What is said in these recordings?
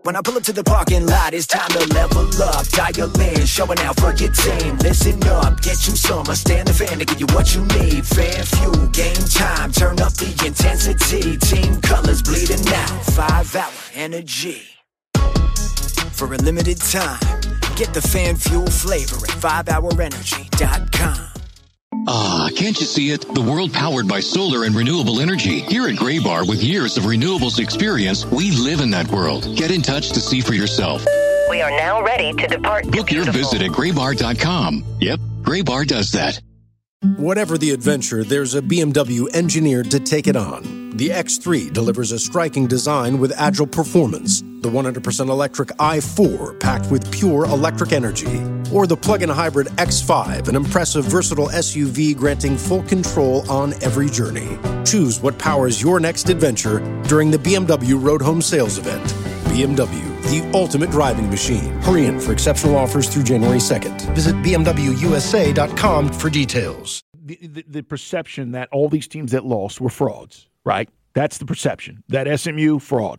When I pull up to the parking lot, it's time to level up. Dial in, showing out for your team. Listen up, get you some. Stand the fan to give you what you need. Fan fuel, game time, turn up the intensity. Team colors bleeding out, 5-hour energy. For a limited time, get the fan fuel flavor at 5hourenergy.com. Ah, can't you see it? The world powered by solar and renewable energy. Here at Graybar, with years of renewables experience, we live in that world. Get in touch to see for yourself. We are now ready to depart. Book your visit at graybar.com. Yep, Graybar does that. Whatever the adventure, there's a BMW engineered to take it on. The X3 delivers a striking design with agile performance. The 100% electric i4 packed with pure electric energy. Or the plug-in hybrid X5, an impressive, versatile SUV granting full control on every journey. Choose what powers your next adventure during the BMW Road Home Sales Event. BMW, the ultimate driving machine. Hurry in for exceptional offers through January 2nd. Visit BMWUSA.com for details. The perception that all these teams that lost were frauds, right? That's the perception. That SMU, fraud.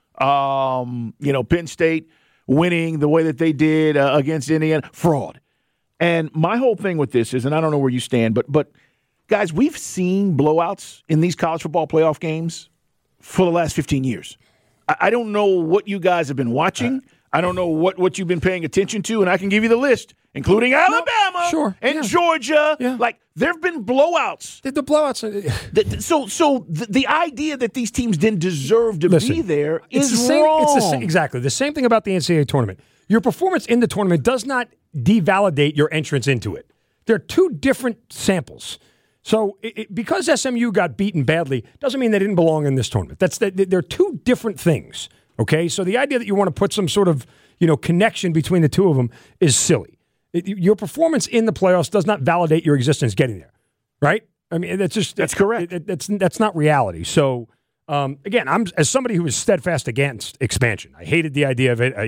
Penn State winning the way that they did against Indiana, fraud. And my whole thing with this is, and I don't know where you stand, but guys, we've seen blowouts in these college football playoff games for the last 15 years. I don't know what you guys have been watching. I don't know what you've been paying attention to, and I can give you the list, including Alabama and Georgia. Yeah. Like, there have been blowouts. The blowouts. So the idea that these teams didn't deserve to be there is wrong. Exactly. The same thing about the NCAA tournament. Your performance in the tournament does not devalidate your entrance into it. They're two different samples. So because SMU got beaten badly doesn't mean they didn't belong in this tournament. They're two different things, okay? So the idea that you want to put some sort of connection between the two of them is silly. Your performance in the playoffs does not validate your existence getting there, right? I mean, that's correct. That's not reality. So again, I'm as somebody who was steadfast against expansion. I hated the idea of it.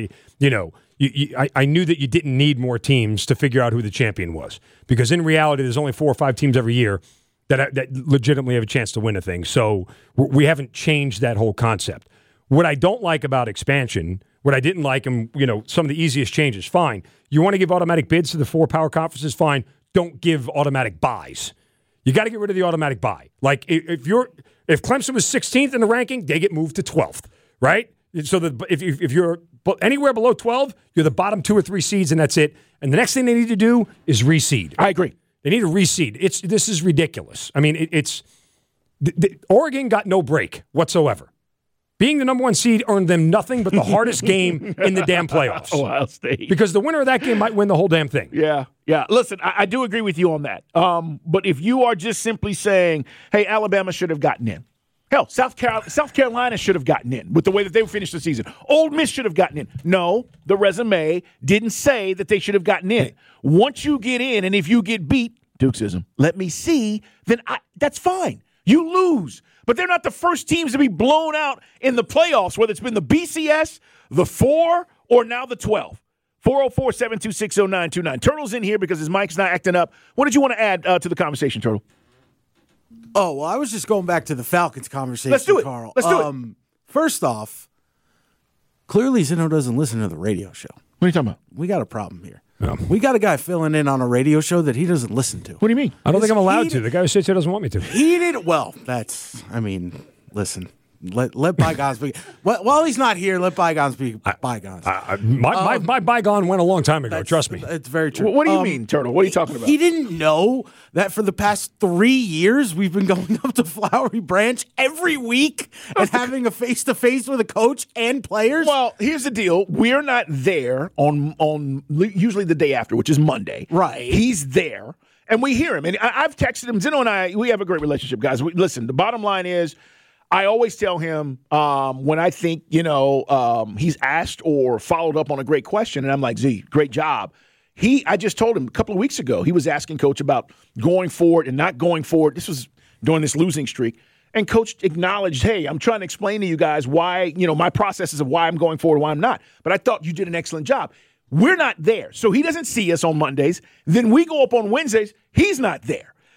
I knew that you didn't need more teams to figure out who the champion was, because in reality, there's only 4 or 5 teams every year that legitimately have a chance to win a thing. So we haven't changed that whole concept. What I don't like about expansion, what I didn't like, some of the easiest changes, fine. You want to give automatic bids to the 4 power conferences, fine. Don't give automatic buys. You got to get rid of the automatic buy. Like if Clemson was 16th in the ranking, they get moved to 12th, right? So that if you're anywhere below 12, you're the bottom 2 or 3 seeds, and that's it. And the next thing they need to do is reseed. I agree. They need to reseed. This is ridiculous. I mean, Oregon got no break whatsoever. Being the number 1 seed earned them nothing but the hardest game in the damn playoffs. Ohio State. Because the winner of that game might win the whole damn thing. Yeah. Listen, I do agree with you on that. But if you are just simply saying, hey, Alabama should have gotten in. Hell, South Carolina should have gotten in with the way that they finished the season. Ole Miss should have gotten in. No, the resume didn't say that they should have gotten in. Once you get in, and if you get beat, Dukesism, let me see, then that's fine. You lose. But they're not the first teams to be blown out in the playoffs, whether it's been the BCS, the 4, or now the 12. 404-726-0929. Turtle's in here because his mic's not acting up. What did you want to add to the conversation, Turtle? Oh, well, I was just going back to the Falcons conversation, Let's do it. Carl. Let's do it. First off, clearly Zeno doesn't listen to the radio show. What are you talking about? We got a problem here. We got a guy filling in on a radio show that he doesn't listen to. What do you mean? I don't think I'm allowed to. The guy who sits here doesn't want me to. Listen. Let bygones be. While he's not here, let bygones be bygones. My bygone went a long time ago. Trust me. It's very true. What do you mean, Turtle? What are you talking about? He didn't know that for the past 3 years we've been going up to Flowery Branch every week and having a face-to-face with a coach and players. Well, here's the deal. We're not there on usually the day after, which is Monday. Right. He's there, and we hear him. And I've texted him. Zeno and I, we have a great relationship, guys. Listen, the bottom line is, I always tell him when I think, he's asked or followed up on a great question, and I'm like, Z, great job. I just told him a couple of weeks ago, he was asking Coach about going forward and not going forward. This was during this losing streak. And Coach acknowledged, hey, I'm trying to explain to you guys why, my processes of why I'm going forward and why I'm not. But I thought you did an excellent job. We're not there. So he doesn't see us on Mondays. Then we go up on Wednesdays. He's not there.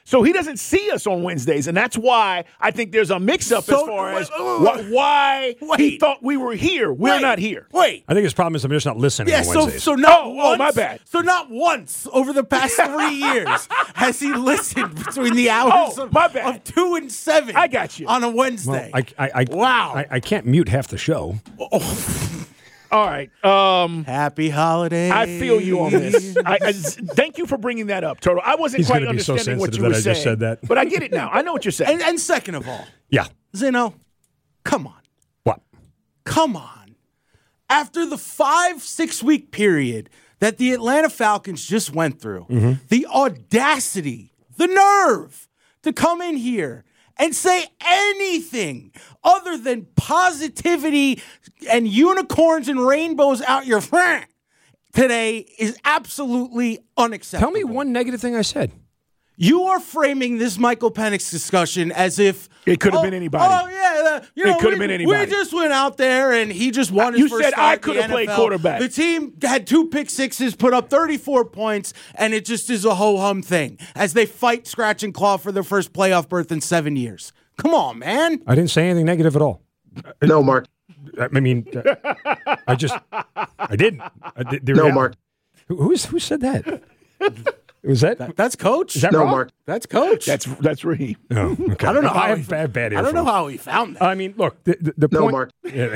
So he doesn't see us on Wednesdays, and that's why I think there's a mix-up as far as why he thought we were here. We're not here. Wait. I think his problem is I'm just not listening on Wednesdays. So not once, my bad. So not once over the past 3 years has he listened between the hours of 2 and 7. I got you. On a Wednesday. Wow. I can't mute half the show. All right. Happy holidays. I feel you on this. I thank you for bringing that up, Turtle. I wasn't quite understanding what you were saying. I just said that. But I get it now. I know what you're saying. And second of all, yeah, Zeno, come on. What? Come on. After the 5-6 week period that the Atlanta Falcons just went through, the audacity, the nerve to come in here and say anything other than positivity and unicorns and rainbows out your front today is absolutely unacceptable. Tell me one negative thing I said. You are framing this Michael Penix discussion as if it could have been anybody. Oh yeah, it could have been anybody. We just went out there and he just won his first start. You said I could have played quarterback. The team had 2 pick sixes, put up 34 points, and it just is a ho-hum thing as they fight, scratch, and claw for their first playoff berth in 7 years. Come on, man. I didn't say anything negative at all. No, Mark. I mean, I didn't. No, Mark. Who said that? Was that's Coach? Is that no, wrong? Mark. That's Coach. That's Raheem. Oh, okay. I don't know. I have bad earphones. I don't know how he found that. I mean, look, the No, point. Mark. Yeah.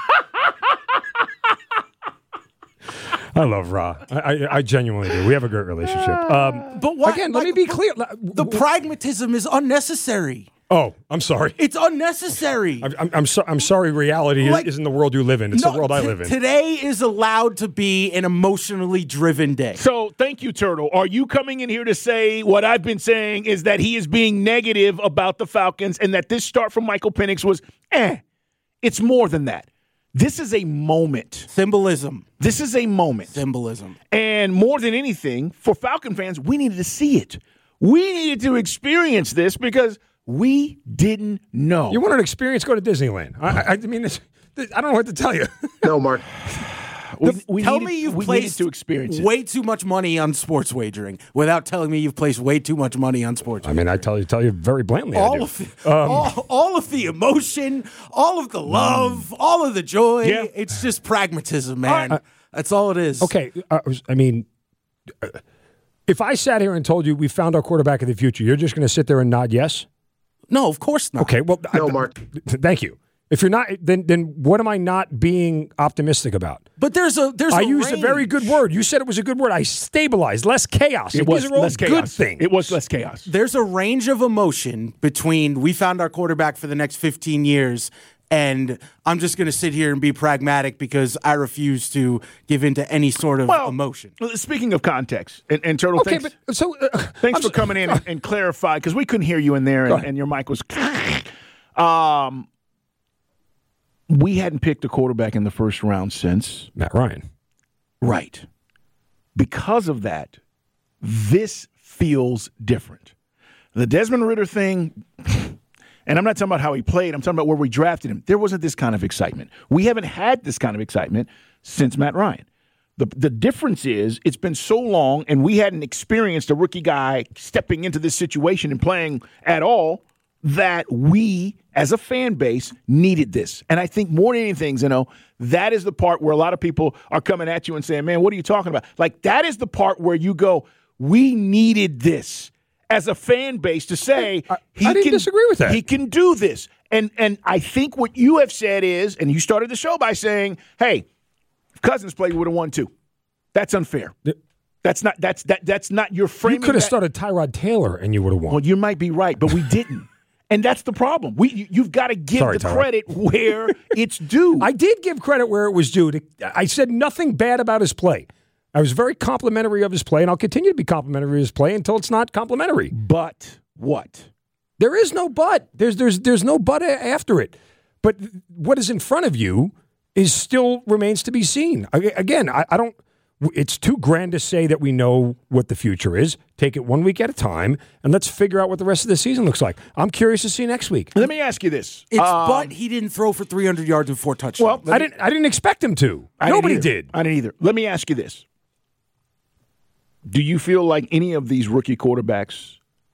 I love Ra. I genuinely do. We have a great relationship. But why, again, let me be clear. The pragmatism is unnecessary. Oh, I'm sorry. It's unnecessary. I'm sorry. Reality isn't the world you live in. It's the world I live in. Today is allowed to be an emotionally driven day. So thank you, Turtle. Are you coming in here to say what I've been saying is that he is being negative about the Falcons and that this start from Michael Penix was, it's more than that. This is a moment. Symbolism. This is a moment. Symbolism. And more than anything, for Falcon fans, we needed to see it. We needed to experience this because we didn't know. You want an experience? Go to Disneyland. I mean, I don't know what to tell you. No, Mark. Tell me you've placed to experience way too much money on sports wagering without telling me you've placed way too much money on sports wagering. I mean, I tell you very bluntly. All of the emotion, all of the love, all of the joy. Yeah. It's just pragmatism, man. That's all it is. Okay. I mean, if I sat here and told you we found our quarterback of the future, you're just going to sit there and nod yes? No, of course not. Okay. Well, no, Mark. Thank you. If you're not, then what am I not being optimistic about? But there's I used a very good word. You said it was a good word. I stabilized, less chaos. It was These are all less chaos. good things. It was less chaos. There's a range of emotion between we found our quarterback for the next 15 years and I'm just going to sit here and be pragmatic because I refuse to give into any sort of emotion. Speaking of context, and Turtle, okay, thanks, but so thanks for coming in and clarify because we couldn't hear you in there and your mic was. We hadn't picked a quarterback in the first round since Matt Ryan. Right. Because of that, this feels different. The Desmond Ridder thing, and I'm not talking about how he played, I'm talking about where we drafted him. There wasn't this kind of excitement. We haven't had this kind of excitement since Matt Ryan. The difference is it's been so long and we hadn't experienced a rookie guy stepping into this situation and playing at all that we, as a fan base, needed this. And I think more than anything, that is the part where a lot of people are coming at you and saying, man, what are you talking about? Like, that is the part where you go, we needed this as a fan base to say, I didn't disagree with that. He can do this. And I think what you have said is, and you started the show by saying, hey, if Cousins played, we would have won too. That's unfair. That's not your framing. You could have started Tyrod Taylor and you would have won. Well, you might be right, but we didn't. And that's the problem. You've got to give credit where it's due. I did give credit where it was due. I said nothing bad about his play. I was very complimentary of his play, and I'll continue to be complimentary of his play until it's not complimentary. But what? There is no but. There's no but after it. But what is in front of you still remains to be seen. Again, I don't. It's too grand to say that we know what the future is. Take it 1 week at a time, and let's figure out what the rest of the season looks like. I'm curious to see next week. Let me ask you this: but he didn't throw for 300 yards and 4 touchdowns. Well, I didn't expect him to. Nobody did. I didn't either. Let me ask you this: do you feel like any of these rookie quarterbacks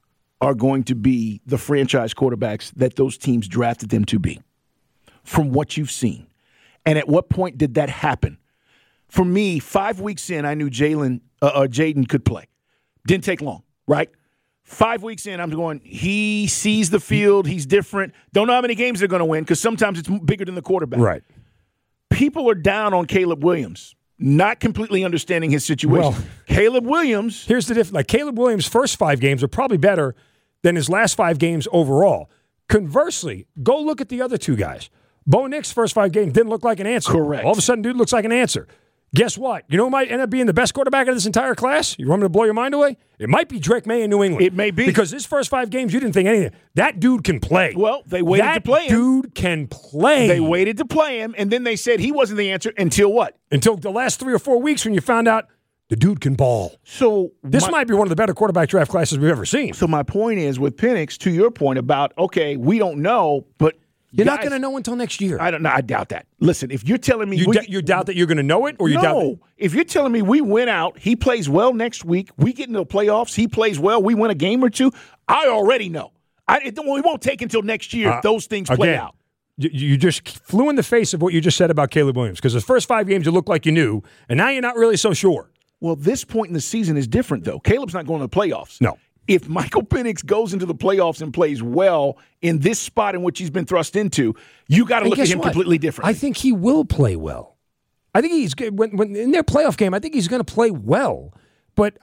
are going to be the franchise quarterbacks that those teams drafted them to be, from what you've seen? And at what point did that happen? For me, 5 weeks in, I knew Jaden could play. Didn't take long, right? 5 weeks in, I'm going, he sees the field, he's different. Don't know how many games they're going to win because sometimes it's bigger than the quarterback. Right. People are down on Caleb Williams, not completely understanding his situation. Well, Caleb Williams. Here's the difference. Like Caleb Williams' first 5 games are probably better than his last 5 games overall. Conversely, go look at the other 2 guys. Bo Nix's first 5 games didn't look like an answer. Correct. All of a sudden, dude looks like an answer. Guess what? You know who might end up being the best quarterback of this entire class? You want me to blow your mind away? It might be Drake May in New England. It may be. Because his first 5 games, you didn't think anything. That dude can play. Well, they waited to play him. That dude can play. They waited to play him, and then they said he wasn't the answer until what? Until the last 3 or 4 weeks when you found out the dude can ball. So this might be one of the better quarterback draft classes we've ever seen. So my point is with Penix, to your point about, okay, we don't know, but you're not going to know until next year. I don't know. I doubt that. Listen, if you're telling me you doubt that you're going to know it, or you doubt that? If you're telling me we win out, he plays well next week, we get into the playoffs, he plays well, we win a game or 2, I already know. It won't take until next year if those things play out. You just flew in the face of what you just said about Caleb Williams because the first 5 games you looked like you knew, and now you're not really so sure. Well, this point in the season is different, though. Caleb's not going to the playoffs. No. If Michael Penix goes into the playoffs and plays well in this spot in which he's been thrust into, you got to look at him completely different. I think he will play well. I think he's good. When in their playoff game, I think he's going to play well. But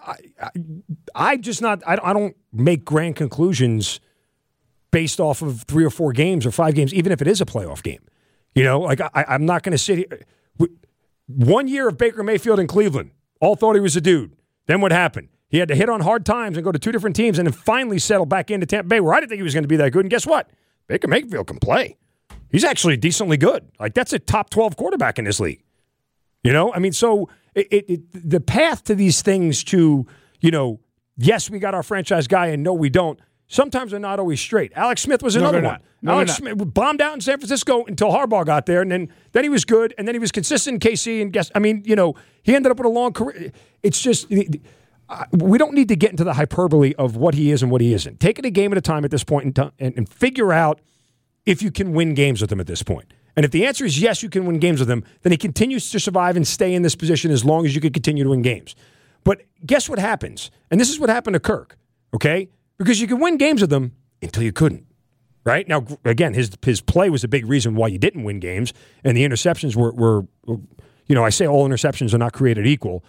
I don't make grand conclusions based off of 3 or 4 games or 5 games, even if it is a playoff game. You know, like I'm not going to sit here. 1 year of Baker Mayfield in Cleveland, all thought he was a dude. Then what happened? He had to hit on hard times and go to 2 different teams and then finally settle back into Tampa Bay, where I didn't think he was going to be that good. And guess what? Baker Mayfield can play. He's actually decently good. Like, that's a top 12 quarterback in this league. You know? I mean, so the path to these things to, you know, yes, we got our franchise guy and no, we don't, sometimes they're not always straight. Alex Smith was another one. Alex Smith bombed out in San Francisco until Harbaugh got there, and then he was good, and then he was consistent in KC. And he ended up with a long career. It's just... we don't need to get into the hyperbole of what he is and what he isn't. Take it a game at a time at this point in time and figure out if you can win games with him at this point. And if the answer is yes, you can win games with him, then he continues to survive and stay in this position as long as you can continue to win games. But guess what happens? And this is what happened to Kirk, okay? Because you can win games with him until you couldn't, right? Now, again, his play was a big reason why you didn't win games, and the interceptions were I say all interceptions are not created equal,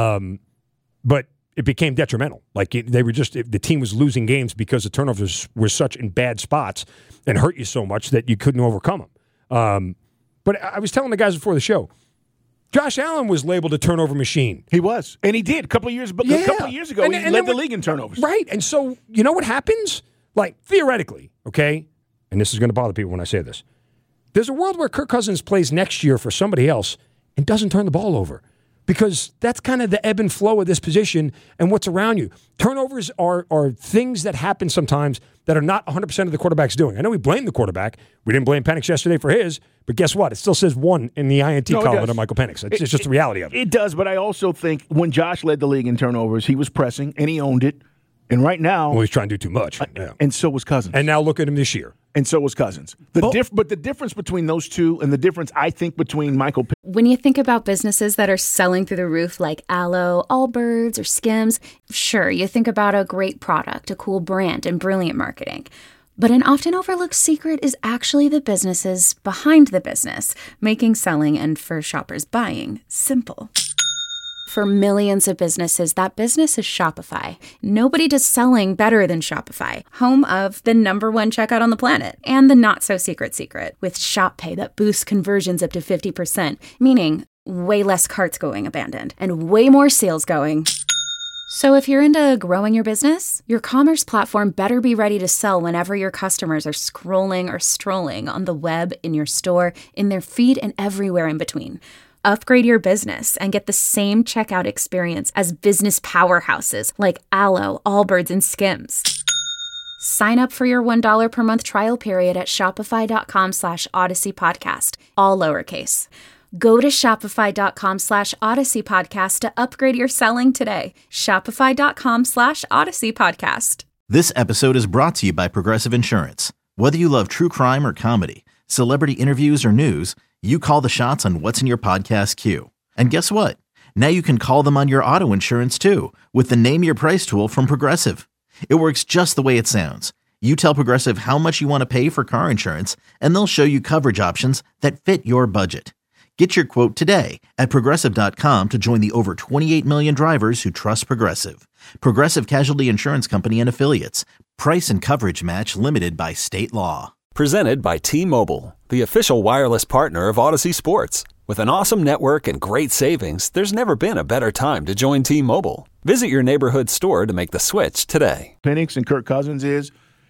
but it became detrimental. Like the team was losing games because the turnovers were such in bad spots and hurt you so much that you couldn't overcome them. But I was telling the guys before the show, Josh Allen was labeled a turnover machine. He was, and he did a couple of years ago. He led the league in turnovers. Right, and so you know what happens? Like theoretically, okay, and this is going to bother people when I say this. There's a world where Kirk Cousins plays next year for somebody else and doesn't turn the ball over. Because that's kind of the ebb and flow of this position and what's around you. Turnovers are things that happen sometimes that are not 100% of the quarterback's doing. I know we blame the quarterback. We didn't blame Penix yesterday for his, but guess what? It still says 1 in the INT column under Michael Penix. It's just the reality of it. It does, but I also think when Josh led the league in turnovers, he was pressing and he owned it. And right now... Well, he's trying to do too much. Yeah. And so was Cousins. And now look at him this year. And so was Cousins. But the difference between those two and the difference, I think, between Michael... When you think about businesses that are selling through the roof like Aloe, Allbirds, or Skims, sure, you think about a great product, a cool brand, and brilliant marketing. But an often overlooked secret is actually the businesses behind the business, making selling and for shoppers buying simple. For millions of businesses, that business is Shopify. Nobody does selling better than Shopify, home of the #1 checkout on the planet and the not-so-secret secret with Shop Pay that boosts conversions up to 50%, meaning way less carts going abandoned and way more sales going. So if you're into growing your business, your commerce platform better be ready to sell whenever your customers are scrolling or strolling on the web, in your store, in their feed, and everywhere in between. Upgrade your business and get the same checkout experience as business powerhouses like Aloe, Allbirds, and Skims. Sign up for your $1 per month trial period at shopify.com/Odyssey Podcast, all lowercase. Go to shopify.com/Odyssey Podcast to upgrade your selling today. Shopify.com/Odyssey Podcast. This episode is brought to you by Progressive Insurance. Whether you love true crime or comedy, celebrity interviews or news, you call the shots on what's in your podcast queue. And guess what? Now you can call them on your auto insurance too with the Name Your Price tool from Progressive. It works just the way it sounds. You tell Progressive how much you want to pay for car insurance, and they'll show you coverage options that fit your budget. Get your quote today at Progressive.com to join the over 28 million drivers who trust Progressive. Progressive Casualty Insurance Company and Affiliates. Price and coverage match limited by state law. Presented by T-Mobile, the official wireless partner of Odyssey Sports. With an awesome network and great savings, there's never been a better time to join T-Mobile. Visit your neighborhood store to make the switch today. Penix and Kirk Cousins is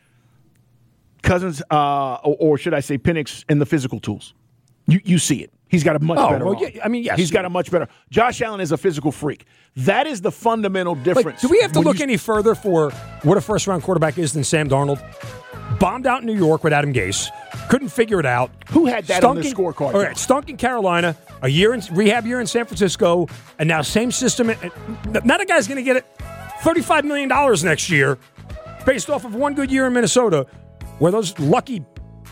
or should I say Penix and the physical tools. You see it. He's got a much better arm. Yeah, I mean, yes. He's got a much better. Josh Allen is a physical freak. That is the fundamental difference. Do we have to look any further for what a first-round quarterback is than Sam Darnold? Bombed out in New York with Adam Gase. Couldn't figure it out. Who had that on the scorecard? All right, stunk in Carolina, a rehab year in San Francisco, and now same system. Now the guy's going to get it $35 million next year based off of one good year in Minnesota where those lucky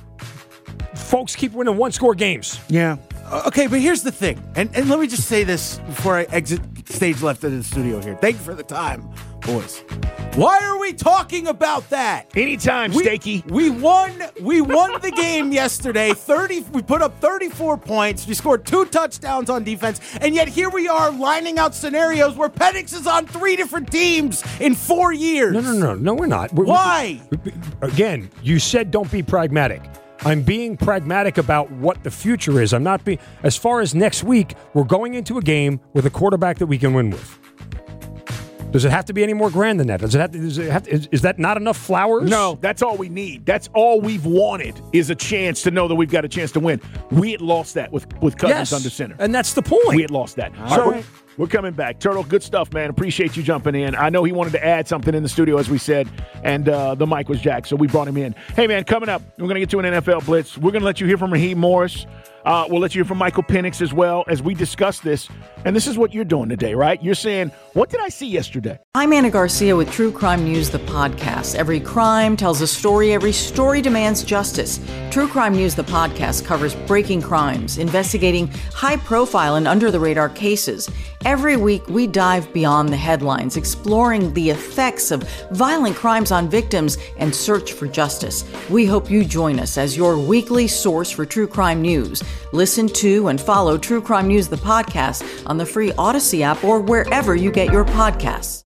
folks keep winning one-score games. Yeah. Okay, but here's the thing. And let me just say this before I exit stage left of the studio here. Thank you for the time, boys. Why are we talking about that? Anytime, Stakey. We won the game yesterday. We put up 34 points. We scored 2 touchdowns on defense. And yet here we are lining out scenarios where Penix is on 3 different teams in 4 years. No, we're not. Why? Again, you said don't be pragmatic. I'm being pragmatic about what the future is. I'm not being. As far as next week, we're going into a game with a quarterback that we can win with. Does it have to be any more grand than that? Is that not enough flowers? No, that's all we need. That's all we've wanted is a chance to know that we've got a chance to win. We had lost that with Cousins under center. And that's the point. We had lost that. All right, we're coming back. Turtle, good stuff, man. Appreciate you jumping in. I know he wanted to add something in the studio, as we said, and the mic was jacked, so we brought him in. Hey, man, coming up, we're going to get to an NFL Blitz. We're going to let you hear from Raheem Morris. We'll let you hear from Michael Penix as well as we discuss this. And this is what you're doing today, right? You're saying, what did I see yesterday? I'm Anna Garcia with True Crime News, the podcast. Every crime tells a story. Every story demands justice. True Crime News, the podcast, covers breaking crimes, investigating high-profile and under-the-radar cases. Every week, we dive beyond the headlines, exploring the effects of violent crimes on victims and search for justice. We hope you join us as your weekly source for true crime news. Listen to and follow True Crime News, the podcast, on the free Odyssey app or wherever you get your podcasts.